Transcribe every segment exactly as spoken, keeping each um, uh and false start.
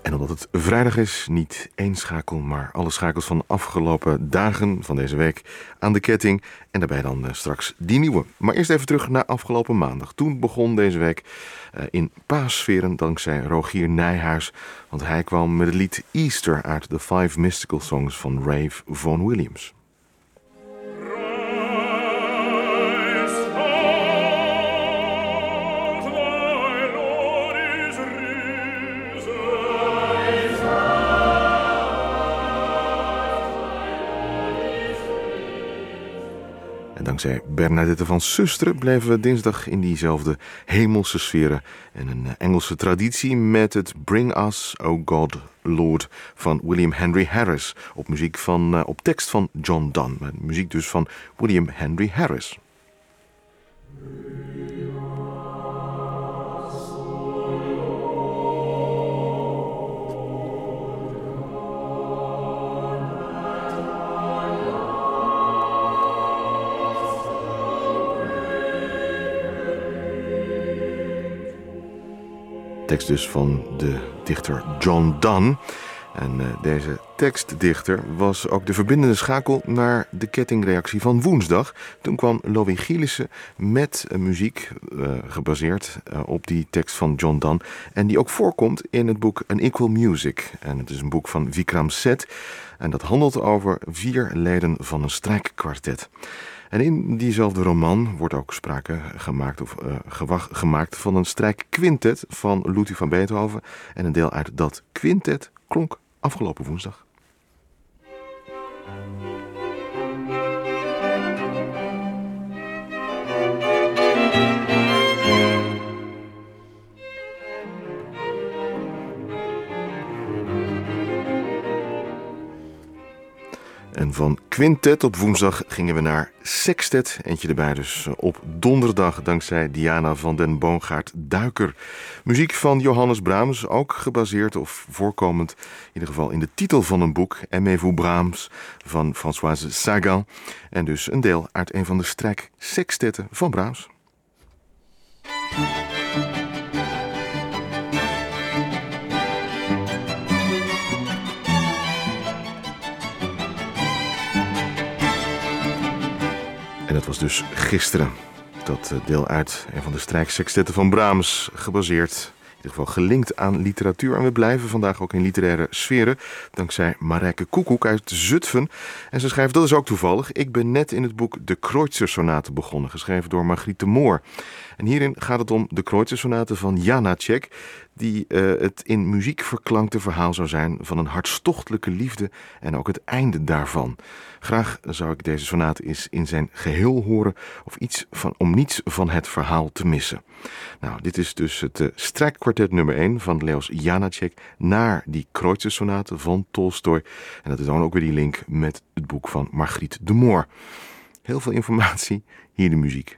En omdat het vrijdag is, niet één schakel, maar alle schakels van de afgelopen dagen van deze week aan de ketting. En daarbij dan uh, straks die nieuwe. Maar eerst even terug naar afgelopen maandag. Toen begon deze week uh, in paassferen dankzij Rogier Nijhuis. Want hij kwam met het lied Easter uit de Five Mystical Songs van Rave Vaughan Williams. En dankzij Bernadette van Susteren bleven we dinsdag in diezelfde hemelse sferen en een Engelse traditie met het Bring Us, O God, Lord van William Henry Harris op muziek van, uh, op tekst van John Donne, met muziek dus van William Henry Harris. Tekst dus van de dichter John Donne. En uh, deze tekstdichter was ook de verbindende schakel naar de kettingreactie van woensdag. Toen kwam Loïc Gielissen met uh, muziek uh, gebaseerd uh, op die tekst van John Donne. En die ook voorkomt in het boek An Equal Music. En het is een boek van Vikram Seth. En dat handelt over vier leden van een strijkkwartet. En in diezelfde roman wordt ook sprake gemaakt, of, uh, gewacht, gemaakt van een strijkquintet van Ludwig van Beethoven. En een deel uit dat quintet klonk afgelopen woensdag. En van quintet op woensdag gingen we naar sextet. Eentje erbij dus op donderdag dankzij Diana van den Boongaard-Duiker. Muziek van Johannes Brahms, ook gebaseerd of voorkomend in ieder geval in de titel van een boek. Aimez-vous Brahms van Françoise Sagan. En dus een deel uit een van de strijksextetten van Brahms. En dat was dus gisteren. Dat deel uit een van de strijksextetten van Brahms, gebaseerd, in ieder geval gelinkt aan literatuur. En we blijven vandaag ook in literaire sferen, dankzij Marijke Koekoek uit Zutphen. En ze schrijft, dat is ook toevallig, ik ben net in het boek De Kreutzer-sonaten begonnen, geschreven door Margriet de Moor. En hierin gaat het om de Kreutzer-sonaten van Janáček, die uh, het in muziek verklankte verhaal zou zijn van een hartstochtelijke liefde en ook het einde daarvan. Graag zou ik deze sonate eens in zijn geheel horen, of iets van, om niets van het verhaal te missen. Nou, dit is dus het uh, strijkkwartet nummer één van Leos Janáček naar die Kreutzer-sonate van Tolstoj. En dat is dan ook weer die link met het boek van Margriet de Moor. Heel veel informatie, hier de muziek.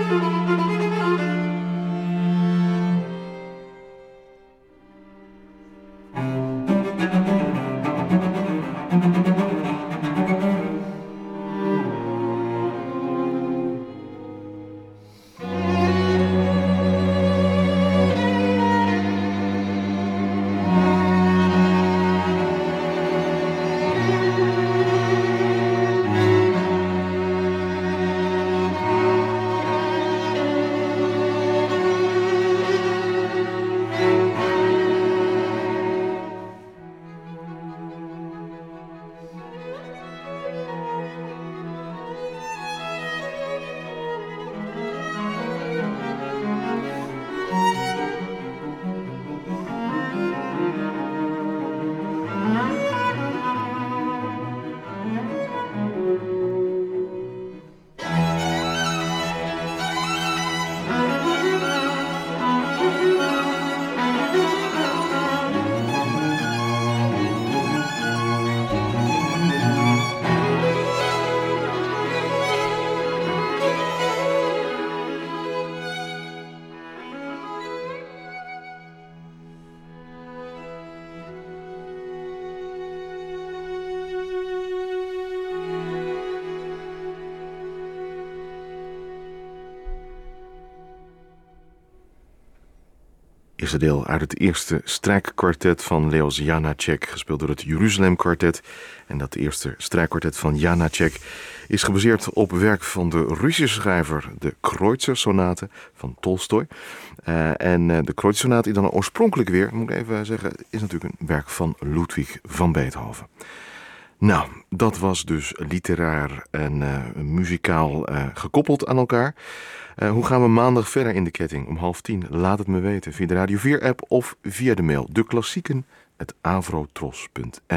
Eerste deel uit het eerste strijkkwartet van Leos Janáček, gespeeld door het Jeruzalem Kwartet. En dat eerste strijkkwartet van Janáček is gebaseerd op werk van de Russische schrijver, de Kreutzer-sonaten van Tolstoj. Uh, en uh, de Kreutzer-sonaten die dan oorspronkelijk weer, moet ik even zeggen, is natuurlijk een werk van Ludwig van Beethoven. Nou, dat was dus literair en uh, muzikaal uh, gekoppeld aan elkaar. Uh, hoe gaan we maandag verder in de ketting? Om half tien, laat het me weten via de Radio vier app of via de mail. De klassieken, het avrotros punt n l.